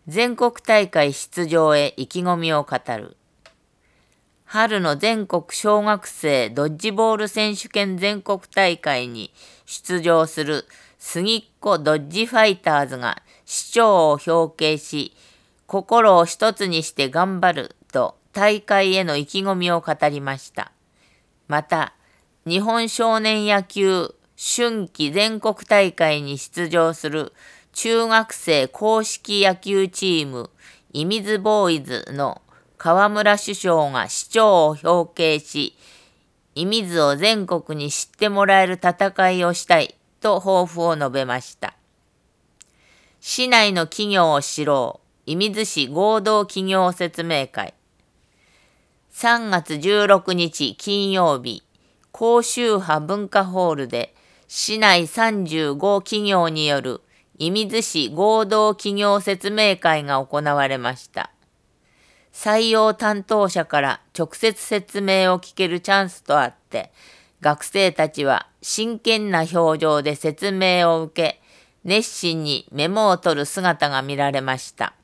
全国大会出場へ意気込みを語る。春の全国小学生ドッジボール選手権全国大会に出場する杉っ子ドッジファイターズが市長を表敬し、心を一つにして頑張ると大会への意気込みを語りました。また、日本少年野球春季全国大会に出場する中学生硬式野球チーム射水ボーイズの河村主将が市長を表敬し、射水を全国に知ってもらえる戦いをしたいと抱負を述べました。市内の企業を知ろう、射水市合同企業説明会。3月16日金曜日、甲州派文化ホールで市内35企業による射水市合同企業説明会が行われました。採用担当者から直接説明を聞けるチャンスとあって、学生たちは真剣な表情で説明を受け、熱心にメモを取る姿が見られました。